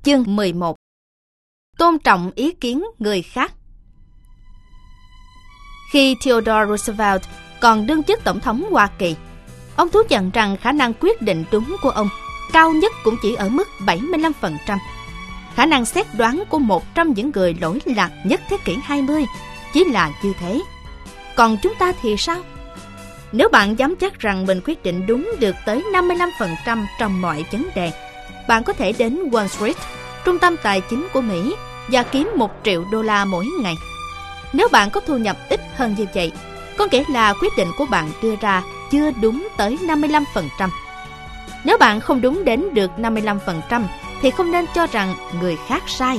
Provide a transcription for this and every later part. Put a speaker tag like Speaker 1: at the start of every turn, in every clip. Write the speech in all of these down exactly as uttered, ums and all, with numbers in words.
Speaker 1: Chương mười một. Tôn trọng ý kiến người khác. Khi Theodore Roosevelt còn đương chức Tổng thống Hoa Kỳ, ông thú nhận rằng khả năng quyết định đúng của ông cao nhất cũng chỉ ở mức bảy mươi lăm phần trăm. Khả năng xét đoán của một trong những người lỗi lạc nhất thế kỷ hai mươi chỉ là như thế. Còn chúng ta thì sao? Nếu bạn dám chắc rằng mình quyết định đúng được tới năm mươi lăm phần trăm trong mọi vấn đề, bạn có thể đến Wall Street, trung tâm tài chính của Mỹ, và kiếm một triệu đô la mỗi ngày. Nếu bạn có thu nhập ít hơn như vậy, có nghĩa là quyết định của bạn đưa ra chưa đúng tới năm mươi lăm phần trăm. Nếu bạn không đúng đến được năm mươi lăm phần trăm, thì không nên cho rằng người khác sai.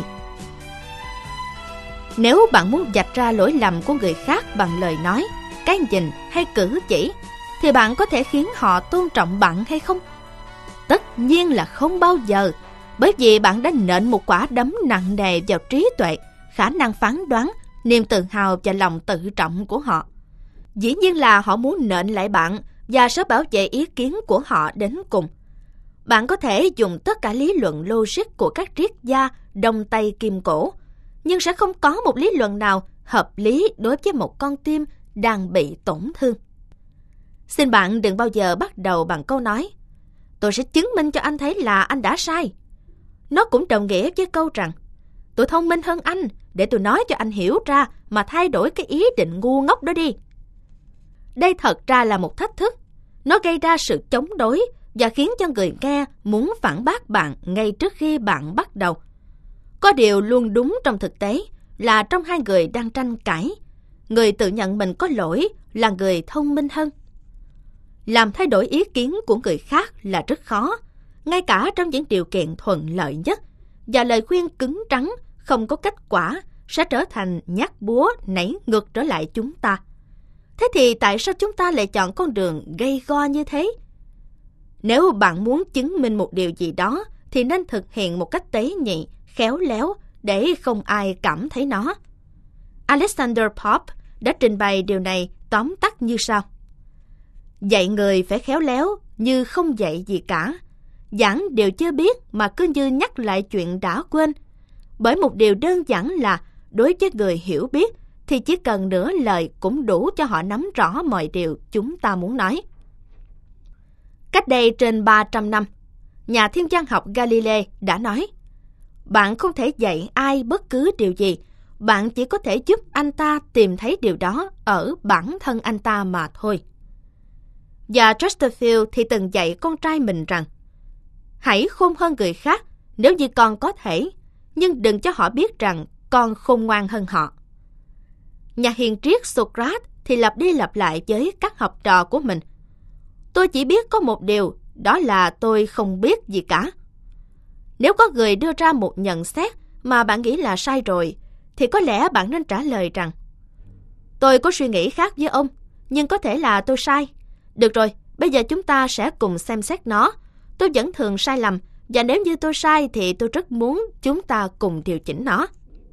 Speaker 1: Nếu bạn muốn vạch ra lỗi lầm của người khác bằng lời nói, cái nhìn hay cử chỉ, thì bạn có thể khiến họ tôn trọng bạn hay không? Tất nhiên là không bao giờ, bởi vì bạn đã nện một quả đấm nặng nề vào trí tuệ, khả năng phán đoán, niềm tự hào và lòng tự trọng của họ. Dĩ nhiên là họ muốn nện lại bạn và sẽ bảo vệ ý kiến của họ đến cùng. Bạn có thể dùng tất cả lý luận logic của các triết gia đông tây kim cổ, nhưng sẽ không có một lý luận nào hợp lý đối với một con tim đang bị tổn thương. Xin bạn đừng bao giờ bắt đầu bằng câu nói "Tôi sẽ chứng minh cho anh thấy là anh đã sai." Nó cũng đồng nghĩa với câu rằng "Tôi thông minh hơn anh, để tôi nói cho anh hiểu ra mà thay đổi cái ý định ngu ngốc đó đi." Đây thật ra là một thách thức. Nó gây ra sự chống đối và khiến cho người nghe muốn phản bác bạn ngay trước khi bạn bắt đầu. Có điều luôn đúng trong thực tế là trong hai người đang tranh cãi, người tự nhận mình có lỗi là người thông minh hơn. Làm thay đổi ý kiến của người khác là rất khó, ngay cả trong những điều kiện thuận lợi nhất, và lời khuyên cứng rắn không có kết quả sẽ trở thành nhát búa nảy ngược trở lại chúng ta. Thế thì tại sao chúng ta lại chọn con đường gay go như thế? Nếu bạn muốn chứng minh một điều gì đó thì nên thực hiện một cách tế nhị, khéo léo để không ai cảm thấy nó. Alexander Pope đã trình bày điều này tóm tắt như sau: dạy người phải khéo léo như không dạy gì cả, giảng điều chưa biết mà cứ như nhắc lại chuyện đã quên. Bởi một điều đơn giản là đối với người hiểu biết thì chỉ cần nửa lời cũng đủ cho họ nắm rõ mọi điều chúng ta muốn nói. Cách đây trên ba trăm năm, nhà thiên văn học Galilei đã nói: bạn không thể dạy ai bất cứ điều gì, bạn chỉ có thể giúp anh ta tìm thấy điều đó ở bản thân anh ta mà thôi. Và Chesterfield thì từng dạy con trai mình rằng: hãy khôn hơn người khác nếu như con có thể, nhưng đừng cho họ biết rằng con khôn ngoan hơn họ. Nhà hiền triết Socrates thì lặp đi lặp lại với các học trò của mình: tôi chỉ biết có một điều, đó là tôi không biết gì cả. Nếu có người đưa ra một nhận xét mà bạn nghĩ là sai rồi, thì có lẽ bạn nên trả lời rằng: tôi có suy nghĩ khác với ông, nhưng có thể là tôi sai. Được rồi, bây giờ chúng ta sẽ cùng xem xét nó. Tôi vẫn thường sai lầm, và nếu như tôi sai thì tôi rất muốn chúng ta cùng điều chỉnh nó.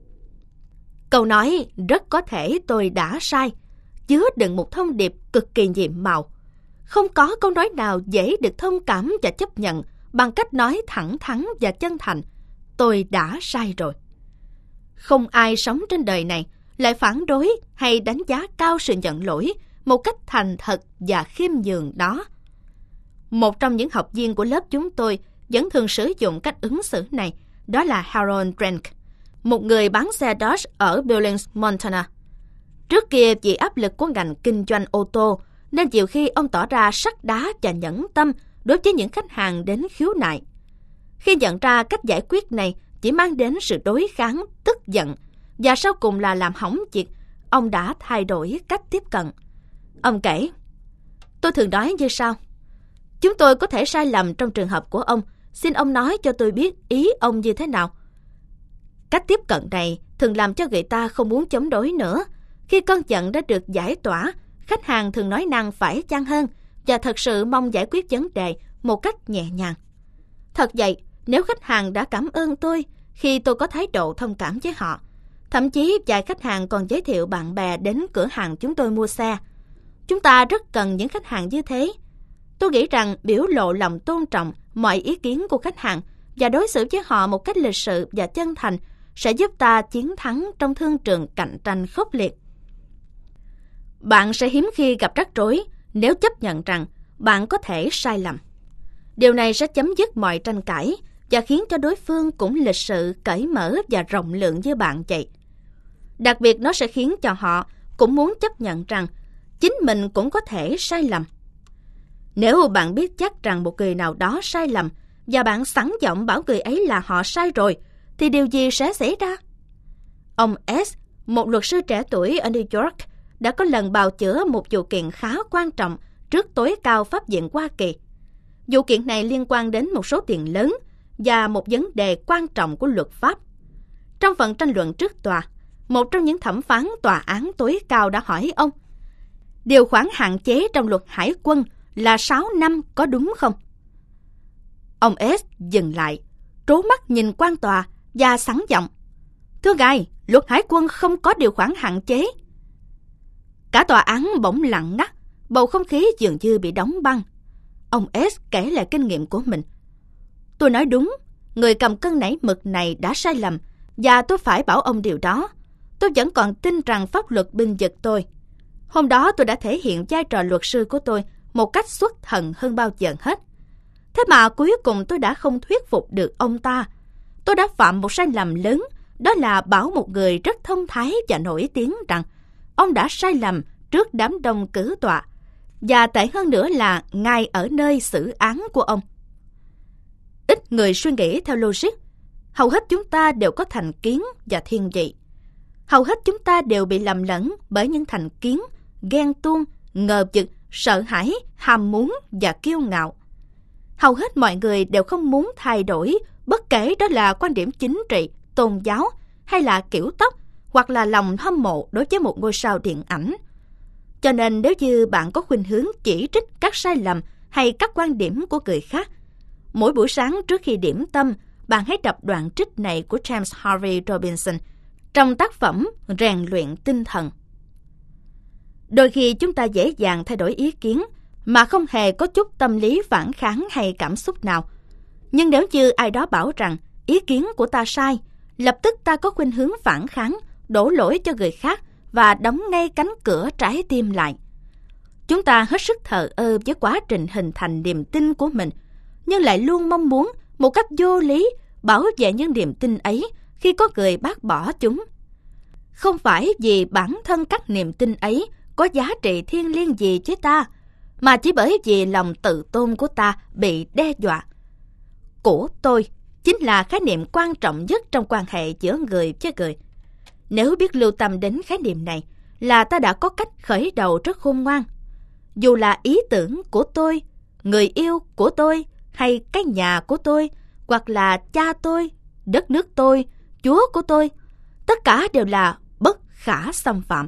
Speaker 1: Câu nói "rất có thể tôi đã sai" chứa đựng một thông điệp cực kỳ nhiệm màu. Không có câu nói nào dễ được thông cảm và chấp nhận bằng cách nói thẳng thắn và chân thành "tôi đã sai rồi". Không ai sống trên đời này lại phản đối hay đánh giá cao sự nhận lỗi một cách thành thật và khiêm nhường đó. Một trong những học viên của lớp chúng tôi vẫn thường sử dụng cách ứng xử này, đó là Harold Drank, một người bán xe Dodge ở Billings, Montana. Trước kia vì áp lực của ngành kinh doanh ô tô, nên nhiều khi ông tỏ ra sắt đá và nhẫn tâm đối với những khách hàng đến khiếu nại. Khi nhận ra cách giải quyết này chỉ mang đến sự đối kháng, tức giận, và sau cùng là làm hỏng việc, ông đã thay đổi cách tiếp cận. Ông kể: tôi thường nói như sau: chúng tôi có thể sai lầm trong trường hợp của ông, xin ông nói cho tôi biết ý ông như thế nào. Cách tiếp cận này thường làm cho người ta không muốn chống đối nữa. Khi cơn giận đã được giải tỏa, khách hàng thường nói năng phải chăng hơn và thật sự mong giải quyết vấn đề một cách nhẹ nhàng. Thật vậy, nếu khách hàng đã cảm ơn tôi khi tôi có thái độ thông cảm với họ, thậm chí vài khách hàng còn giới thiệu bạn bè đến cửa hàng chúng tôi mua xe. Chúng ta rất cần những khách hàng như thế. Tôi nghĩ rằng biểu lộ lòng tôn trọng mọi ý kiến của khách hàng và đối xử với họ một cách lịch sự và chân thành sẽ giúp ta chiến thắng trong thương trường cạnh tranh khốc liệt. Bạn sẽ hiếm khi gặp rắc rối nếu chấp nhận rằng bạn có thể sai lầm. Điều này sẽ chấm dứt mọi tranh cãi và khiến cho đối phương cũng lịch sự, cởi mở và rộng lượng với bạn vậy. Đặc biệt nó sẽ khiến cho họ cũng muốn chấp nhận rằng chính mình cũng có thể sai lầm. Nếu bạn biết chắc rằng một người nào đó sai lầm và bạn sẵn giọng bảo người ấy là họ sai rồi, thì điều gì sẽ xảy ra? Ông S, một luật sư trẻ tuổi ở New York, đã có lần bào chữa một vụ kiện khá quan trọng trước tối cao pháp viện Hoa Kỳ. Vụ kiện này liên quan đến một số tiền lớn và một vấn đề quan trọng của luật pháp. Trong phần tranh luận trước tòa, một trong những thẩm phán tòa án tối cao đã hỏi ông, điều khoản hạn chế trong luật hải quân là sáu năm có đúng không? Ông S dừng lại, trố mắt nhìn quan tòa và sẵn giọng, thưa ngài, luật hải quân không có điều khoản hạn chế. Cả tòa án bỗng lặng ngắt, bầu không khí dường như bị đóng băng. Ông S kể lại kinh nghiệm của mình. Tôi nói đúng, người cầm cân nảy mực này đã sai lầm, và tôi phải bảo ông điều đó. Tôi vẫn còn tin rằng pháp luật bênh vực tôi. Hôm đó tôi đã thể hiện vai trò luật sư của tôi một cách xuất thần hơn bao giờ hết. Thế mà cuối cùng tôi đã không thuyết phục được ông ta. Tôi đã phạm một sai lầm lớn, đó là bảo một người rất thông thái và nổi tiếng rằng ông đã sai lầm trước đám đông cử tọa. Và tệ hơn nữa là ngay ở nơi xử án của ông. Ít người suy nghĩ theo logic. Hầu hết chúng ta đều có thành kiến và thiên vị. Hầu hết chúng ta đều bị lầm lẫn bởi những thành kiến, ghen tuông, ngờ vực, sợ hãi, ham muốn và kiêu ngạo. Hầu hết mọi người đều không muốn thay đổi, bất kể đó là quan điểm chính trị, tôn giáo, hay là kiểu tóc, hoặc là lòng hâm mộ đối với một ngôi sao điện ảnh. Cho nên nếu như bạn có khuynh hướng chỉ trích các sai lầm hay các quan điểm của người khác, mỗi buổi sáng trước khi điểm tâm, bạn hãy đọc đoạn trích này của James Harvey Robinson trong tác phẩm Rèn luyện tinh thần. Đôi khi chúng ta dễ dàng thay đổi ý kiến mà không hề có chút tâm lý phản kháng hay cảm xúc nào. Nhưng nếu như ai đó bảo rằng ý kiến của ta sai, lập tức ta có khuynh hướng phản kháng, đổ lỗi cho người khác và đóng ngay cánh cửa trái tim lại. Chúng ta hết sức thờ ơ với quá trình hình thành niềm tin của mình, nhưng lại luôn mong muốn một cách vô lý bảo vệ những niềm tin ấy khi có người bác bỏ chúng. Không phải vì bản thân các niềm tin ấy có giá trị thiêng liêng gì với ta, mà chỉ bởi vì lòng tự tôn của ta bị đe dọa. Của tôi chính là khái niệm quan trọng nhất trong quan hệ giữa người với người. Nếu biết lưu tâm đến khái niệm này là ta đã có cách khởi đầu rất khôn ngoan. Dù là ý tưởng của tôi, người yêu của tôi, hay cái nhà của tôi, hoặc là cha tôi, đất nước tôi, Chúa của tôi, tất cả đều là bất khả xâm phạm.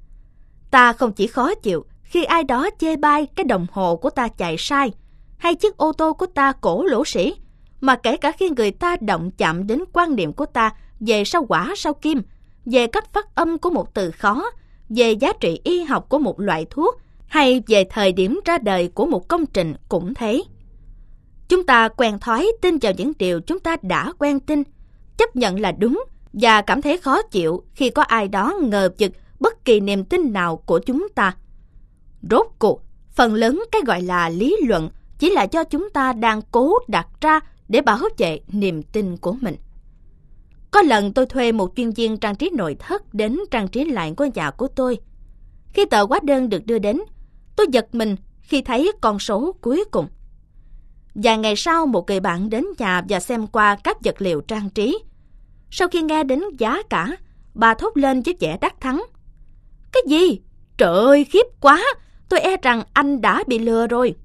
Speaker 1: Ta không chỉ khó chịu khi ai đó chê bai cái đồng hồ của ta chạy sai, hay chiếc ô tô của ta cổ lỗ sĩ, mà kể cả khi người ta động chạm đến quan niệm của ta về sao hỏa sao kim, về cách phát âm của một từ khó, về giá trị y học của một loại thuốc, hay về thời điểm ra đời của một công trình cũng thế. Chúng ta quen thói tin vào những điều chúng ta đã quen tin, chấp nhận là đúng và cảm thấy khó chịu khi có ai đó ngờ vực bất kỳ niềm tin nào của chúng ta. Rốt cuộc, phần lớn cái gọi là lý luận chỉ là do chúng ta đang cố đặt ra để bảo vệ niềm tin của mình. Có lần tôi thuê một chuyên viên trang trí nội thất đến trang trí lại ngôi nhà của tôi. Khi tờ hóa đơn được đưa đến, tôi giật mình khi thấy con số cuối cùng. Vài ngày sau, một người bạn đến nhà và xem qua các vật liệu trang trí. Sau khi nghe đến giá cả, bà thốt lên với vẻ đắc thắng. Cái gì? Trời ơi, khiếp quá! Tôi e rằng anh đã bị lừa rồi.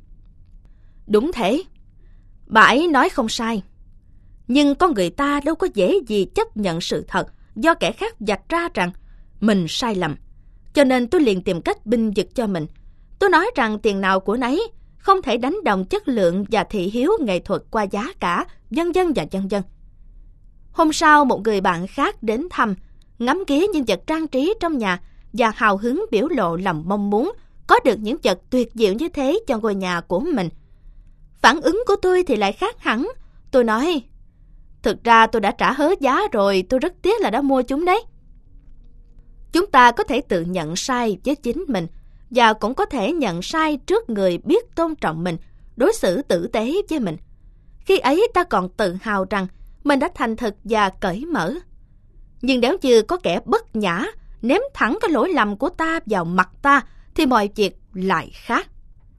Speaker 1: Đúng thế. Bà ấy nói không sai. Nhưng con người ta đâu có dễ gì chấp nhận sự thật do kẻ khác vạch ra rằng mình sai lầm. Cho nên tôi liền tìm cách bênh vực cho mình. Tôi nói rằng tiền nào của nấy, không thể đánh đồng chất lượng và thị hiếu nghệ thuật qua giá cả, vân vân và vân vân. Hôm sau, một người bạn khác đến thăm, ngắm nghía những vật trang trí trong nhà và hào hứng biểu lộ lòng mong muốn có được những vật tuyệt diệu như thế cho ngôi nhà của mình. Phản ứng của tôi thì lại khác hẳn. Tôi nói, thực ra tôi đã trả hết giá rồi, tôi rất tiếc là đã mua chúng đấy. Chúng ta có thể tự nhận sai với chính mình, và cũng có thể nhận sai trước người biết tôn trọng mình, đối xử tử tế với mình. Khi ấy ta còn tự hào rằng mình đã thành thực và cởi mở. Nhưng nếu như có kẻ bất nhã ném thẳng cái lỗi lầm của ta vào mặt ta, thì mọi việc lại khác.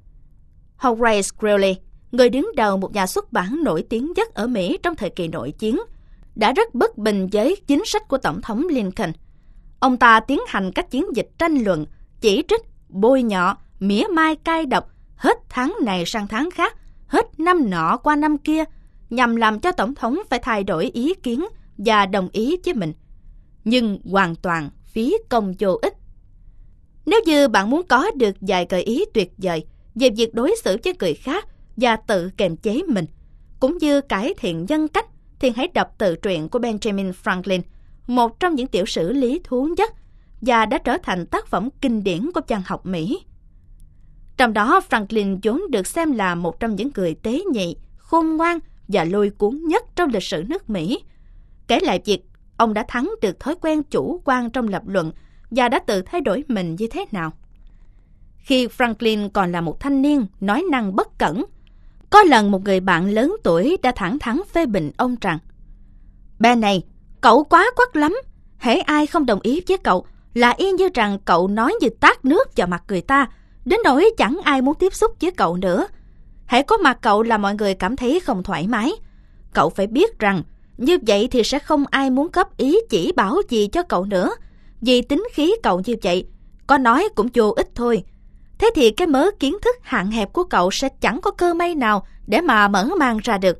Speaker 1: Horace Greeley, người đứng đầu một nhà xuất bản nổi tiếng nhất ở Mỹ trong thời kỳ nội chiến, đã rất bất bình với chính sách của Tổng thống Lincoln. Ông ta tiến hành các chiến dịch tranh luận, chỉ trích, bôi nhọ, mỉa mai cay độc, hết tháng này sang tháng khác, hết năm nọ qua năm kia, nhằm làm cho Tổng thống phải thay đổi ý kiến và đồng ý với mình. Nhưng hoàn toàn phí công vô ích. Nếu như bạn muốn có được vài gợi ý tuyệt vời về việc đối xử với người khác và tự kiềm chế mình, cũng như cải thiện nhân cách, thì hãy đọc tự truyện của Benjamin Franklin, một trong những tiểu sử lý thú nhất và đã trở thành tác phẩm kinh điển của văn học Mỹ. Trong đó, Franklin vốn được xem là một trong những người tế nhị, khôn ngoan và lôi cuốn nhất trong lịch sử nước Mỹ. Kể lại việc ông đã thắng được thói quen chủ quan trong lập luận và đã tự thay đổi mình như thế nào. Khi Franklin còn là một thanh niên nói năng bất cẩn, có lần một người bạn lớn tuổi đã thẳng thắn phê bình ông rằng: "Bé này, cậu quá quắt lắm. Hễ ai không đồng ý với cậu là y như rằng cậu nói như tát nước vào mặt người ta, đến nỗi chẳng ai muốn tiếp xúc với cậu nữa. Hễ có mặt cậu là mọi người cảm thấy không thoải mái. Cậu phải biết rằng như vậy thì sẽ không ai muốn góp ý chỉ bảo gì cho cậu nữa, vì tính khí cậu như vậy, có nói cũng vô ích thôi. Thế thì cái mớ kiến thức hạn hẹp của cậu sẽ chẳng có cơ may nào để mà mở mang ra được."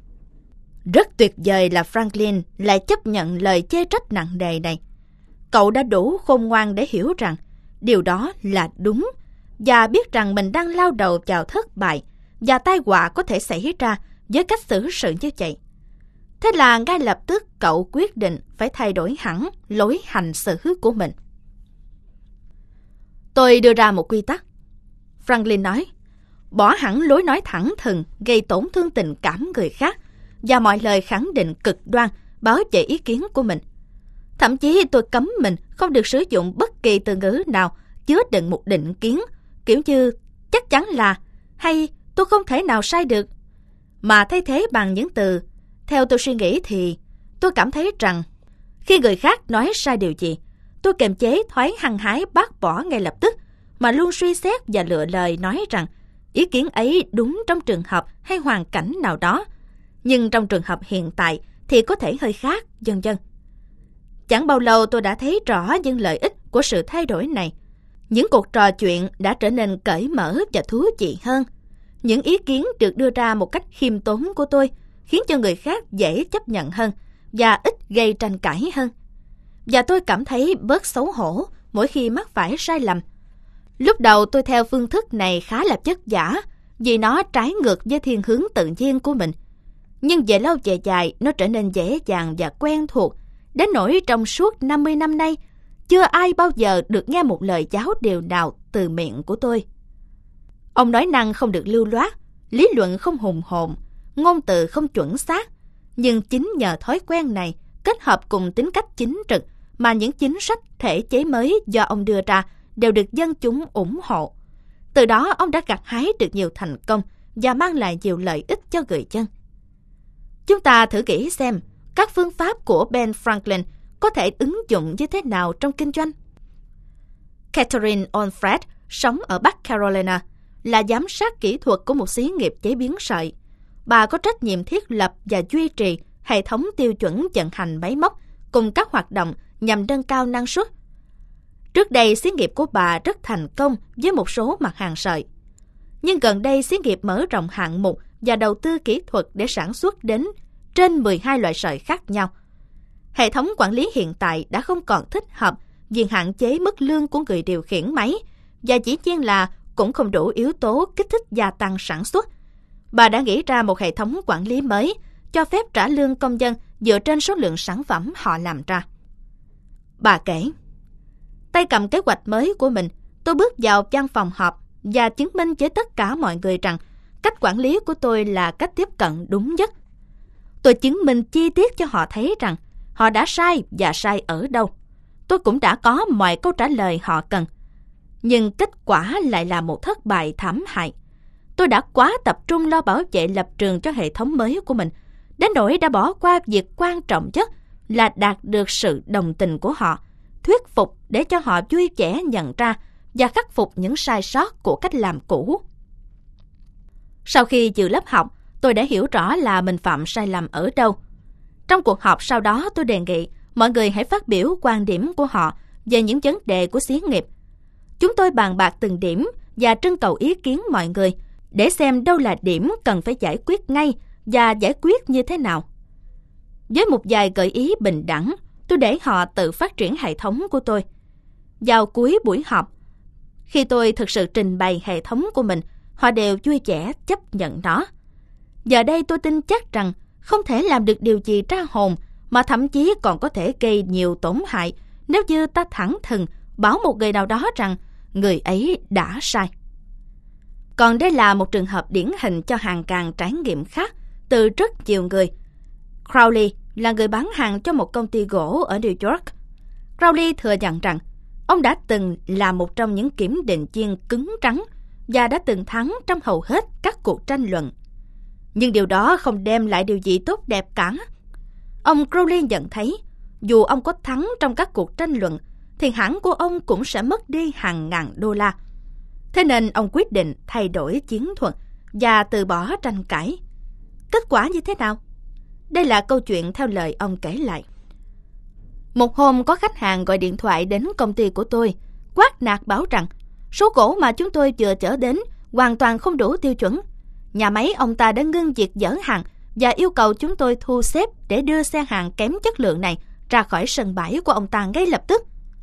Speaker 1: Rất tuyệt vời là Franklin lại chấp nhận lời chê trách nặng nề này. Cậu đã đủ khôn ngoan để hiểu rằng điều đó là đúng, và biết rằng mình đang lao đầu vào thất bại, và tai họa có thể xảy ra với cách xử sự như vậy. Thế là ngay lập tức cậu quyết định phải thay đổi hẳn lối hành xử của mình. "Tôi đưa ra một quy tắc," Franklin nói, "bỏ hẳn lối nói thẳng thừng gây tổn thương tình cảm người khác và mọi lời khẳng định cực đoan bảo vệ ý kiến của mình. Thậm chí tôi cấm mình không được sử dụng bất kỳ từ ngữ nào chứa đựng một định kiến, kiểu như chắc chắn là hay tôi không thể nào sai được, mà thay thế bằng những từ theo tôi suy nghĩ thì tôi cảm thấy rằng khi người khác nói sai điều gì, tôi kiềm chế thoái hăng hái bác bỏ ngay lập tức, mà luôn suy xét và lựa lời nói rằng ý kiến ấy đúng trong trường hợp hay hoàn cảnh nào đó, nhưng trong trường hợp hiện tại thì có thể hơi khác, vân vân. Chẳng bao lâu tôi đã thấy rõ những lợi ích của sự thay đổi này. Những cuộc trò chuyện đã trở nên cởi mở và thú vị hơn. Những ý kiến được đưa ra một cách khiêm tốn của tôi khiến cho người khác dễ chấp nhận hơn và ít gây tranh cãi hơn. Và tôi cảm thấy bớt xấu hổ mỗi khi mắc phải sai lầm. Lúc đầu tôi theo phương thức này khá là vất vả vì nó trái ngược với thiên hướng tự nhiên của mình. Nhưng về lâu về dài nó trở nên dễ dàng và quen thuộc, đến nỗi trong suốt năm mươi năm nay chưa ai bao giờ được nghe một lời giáo điều nào từ miệng của tôi. Ông nói năng không được lưu loát, lý luận không hùng hồn, ngôn từ không chuẩn xác, nhưng chính nhờ thói quen này kết hợp cùng tính cách chính trực mà những chính sách thể chế mới do ông đưa ra đều được dân chúng ủng hộ. Từ đó ông đã gặt hái được nhiều thành công và mang lại nhiều lợi ích cho người dân. Chúng ta thử nghĩ xem các phương pháp của Ben Franklin có thể ứng dụng như thế nào trong kinh doanh. Catherine Onfred sống ở Bắc Carolina, là giám sát kỹ thuật của một xí nghiệp chế biến sợi. Bà có trách nhiệm thiết lập và duy trì hệ thống tiêu chuẩn vận hành máy móc cùng các hoạt động nhằm nâng cao năng suất. Trước đây, xí nghiệp của bà rất thành công với một số mặt hàng sợi. Nhưng gần đây, xí nghiệp mở rộng hạng mục và đầu tư kỹ thuật để sản xuất đến trên mười hai loại sợi khác nhau. Hệ thống quản lý hiện tại đã không còn thích hợp vì hạn chế mức lương của người điều khiển máy và chỉ nhiên là cũng không đủ yếu tố kích thích gia tăng sản xuất. Bà đã nghĩ ra một hệ thống quản lý mới cho phép trả lương công nhân dựa trên số lượng sản phẩm họ làm ra. Bà kể, tay cầm kế hoạch mới của mình, tôi bước vào văn phòng họp và chứng minh với tất cả mọi người rằng cách quản lý của tôi là cách tiếp cận đúng nhất. Tôi chứng minh chi tiết cho họ thấy rằng họ đã sai và sai ở đâu. Tôi cũng đã có mọi câu trả lời họ cần. Nhưng kết quả lại là một thất bại thảm hại. Tôi đã quá tập trung lo bảo vệ lập trường cho hệ thống mới của mình, đến nỗi đã bỏ qua việc quan trọng nhất là đạt được sự đồng tình của họ, thuyết phục để cho họ vui vẻ nhận ra và khắc phục những sai sót của cách làm cũ. Sau khi dự lớp học, tôi đã hiểu rõ là mình phạm sai lầm ở đâu. Trong cuộc họp sau đó, tôi đề nghị mọi người hãy phát biểu quan điểm của họ về những vấn đề của xí nghiệp. Chúng tôi bàn bạc từng điểm và trưng cầu ý kiến mọi người để xem đâu là điểm cần phải giải quyết ngay và giải quyết như thế nào. Với một vài gợi ý bình đẳng, tôi để họ tự phát triển hệ thống của tôi. Vào cuối buổi họp, khi tôi thực sự trình bày hệ thống của mình, họ đều vui vẻ chấp nhận nó. Giờ đây tôi tin chắc rằng không thể làm được điều gì ra hồn, mà thậm chí còn có thể gây nhiều tổn hại nếu như ta thẳng thừng bảo một người nào đó rằng người ấy đã sai. Còn đây là một trường hợp điển hình cho hàng ngàn trải nghiệm khác từ rất nhiều người. Crowley là người bán hàng cho một công ty gỗ ở New York. Crowley thừa nhận rằng ông đã từng là một trong những kiểm định viên cứng rắn và đã từng thắng trong hầu hết các cuộc tranh luận. Nhưng điều đó không đem lại điều gì tốt đẹp cả. Ông Crowley nhận thấy, dù ông có thắng trong các cuộc tranh luận, thì hãng của ông cũng sẽ mất đi hàng ngàn đô la. Thế nên ông quyết định thay đổi chiến thuật và từ bỏ tranh cãi. Kết quả như thế nào? Đây là câu chuyện theo lời ông kể lại. Một hôm có khách hàng gọi điện thoại đến công ty của tôi, quát nạt bảo rằng số gỗ mà chúng tôi vừa chở đến hoàn toàn không đủ tiêu chuẩn. Nhà máy ông ta đã ngưng việc dỡ hàng và yêu cầu chúng tôi thu xếp để đưa xe hàng kém chất lượng này ra khỏi sân bãi của ông ta ngay lập tức.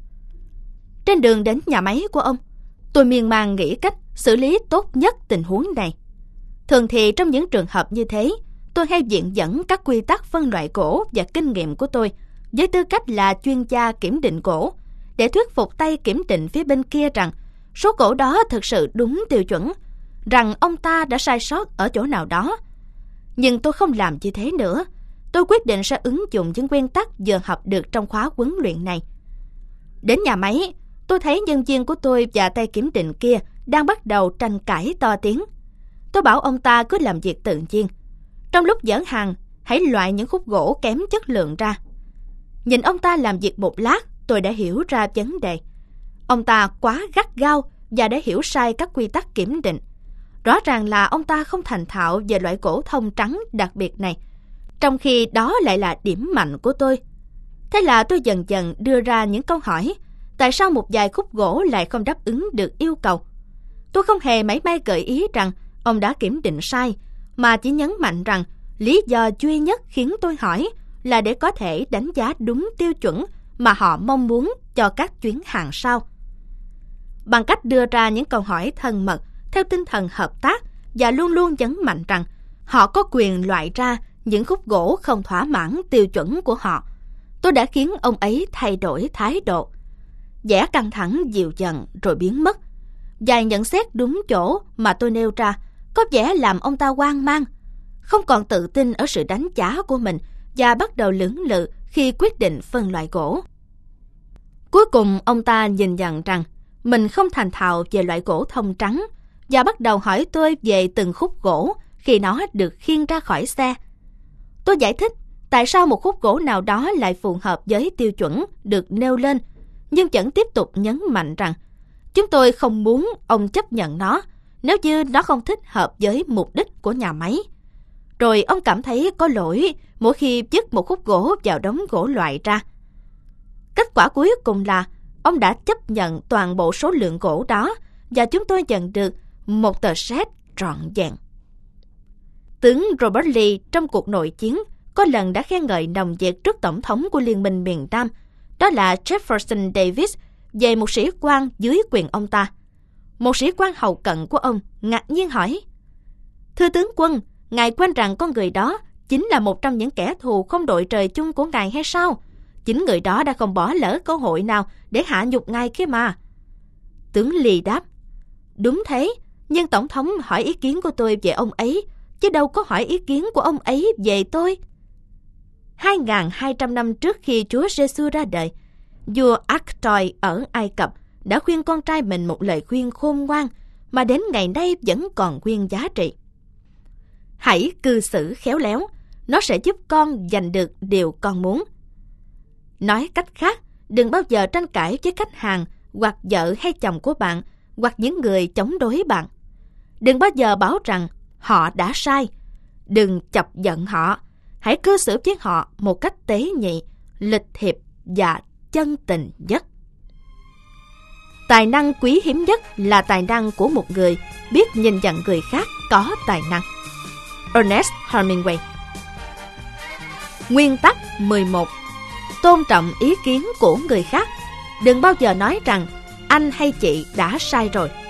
Speaker 1: Trên đường đến nhà máy của ông, tôi miên man nghĩ cách xử lý tốt nhất tình huống này. Thường thì trong những trường hợp như thế, tôi hay viện dẫn các quy tắc phân loại gỗ và kinh nghiệm của tôi với tư cách là chuyên gia kiểm định gỗ để thuyết phục tay kiểm định phía bên kia rằng số gỗ đó thực sự đúng tiêu chuẩn, rằng ông ta đã sai sót ở chỗ nào đó. Nhưng tôi không làm như thế nữa. Tôi quyết định sẽ ứng dụng những nguyên tắc vừa học được trong khóa huấn luyện này. Đến nhà máy, tôi thấy nhân viên của tôi và tay kiểm định kia đang bắt đầu tranh cãi to tiếng. Tôi bảo ông ta cứ làm việc tự nhiên. Trong lúc dỡ hàng, hãy loại những khúc gỗ kém chất lượng ra. Nhìn ông ta làm việc một lát, tôi đã hiểu ra vấn đề. Ông ta quá gắt gao và đã hiểu sai các quy tắc kiểm định. Rõ ràng là ông ta không thành thạo về loại gỗ thông trắng đặc biệt này, trong khi đó lại là điểm mạnh của tôi. Thế là tôi dần dần đưa ra những câu hỏi. Tại sao một vài khúc gỗ lại không đáp ứng được yêu cầu? Tôi không hề mảy may gợi ý rằng ông đã kiểm định sai, mà chỉ nhấn mạnh rằng lý do duy nhất khiến tôi hỏi là để có thể đánh giá đúng tiêu chuẩn mà họ mong muốn cho các chuyến hàng sau. Bằng cách đưa ra những câu hỏi thân mật theo tinh thần hợp tác và luôn luôn nhấn mạnh rằng họ có quyền loại ra những khúc gỗ không thỏa mãn tiêu chuẩn của họ, tôi đã khiến ông ấy thay đổi thái độ. Vẻ căng thẳng dịu dần rồi biến mất. Vài nhận xét đúng chỗ mà tôi nêu ra có vẻ làm ông ta hoang mang, không còn tự tin ở sự đánh giá của mình và bắt đầu lưỡng lự khi quyết định phân loại gỗ. Cuối cùng ông ta nhìn nhận rằng mình không thành thạo về loại gỗ thông trắng và bắt đầu hỏi tôi về từng khúc gỗ khi nó được khiêng ra khỏi xe. Tôi giải thích tại sao một khúc gỗ nào đó lại phù hợp với tiêu chuẩn được nêu lên, nhưng vẫn tiếp tục nhấn mạnh rằng chúng tôi không muốn ông chấp nhận nó nếu như nó không thích hợp với mục đích của nhà máy. Rồi ông cảm thấy có lỗi mỗi khi vứt một khúc gỗ vào đống gỗ loại ra. Kết quả cuối cùng là ông đã chấp nhận toàn bộ số lượng gỗ đó và chúng tôi nhận được một tờ séc trọn vẹn. Tướng Robert Lee trong cuộc nội chiến có lần đã khen ngợi nồng nhiệt trước tổng thống của Liên minh miền Nam, đó là Jefferson Davis, về một sĩ quan dưới quyền ông ta. Một sĩ quan hầu cận của ông ngạc nhiên hỏi: "Thưa tướng quân, ngài quên rằng con người đó chính là một trong những kẻ thù không đội trời chung của ngài hay sao? Chính người đó đã không bỏ lỡ cơ hội nào để hạ nhục ngài kia mà." Tướng Lee đáp: "Đúng thế, nhưng tổng thống hỏi ý kiến của tôi về ông ấy, chứ đâu có hỏi ý kiến của ông ấy về tôi." hai nghìn hai trăm năm trước khi Chúa Giêsu ra đời, vua Arctoi ở Ai Cập đã khuyên con trai mình một lời khuyên khôn ngoan mà đến ngày nay vẫn còn nguyên giá trị. Hãy cư xử khéo léo, nó sẽ giúp con giành được điều con muốn. Nói cách khác, đừng bao giờ tranh cãi với khách hàng hoặc vợ hay chồng của bạn hoặc những người chống đối bạn. Đừng bao giờ bảo rằng họ đã sai. Đừng chọc giận họ. Hãy cư xử với họ một cách tế nhị, lịch thiệp và chân tình nhất. Tài năng quý hiếm nhất là tài năng của một người biết nhìn nhận người khác có tài năng. Ernest Hemingway. Nguyên tắc mười một. Tôn trọng ý kiến của người khác. Đừng bao giờ nói rằng anh hay chị đã sai rồi.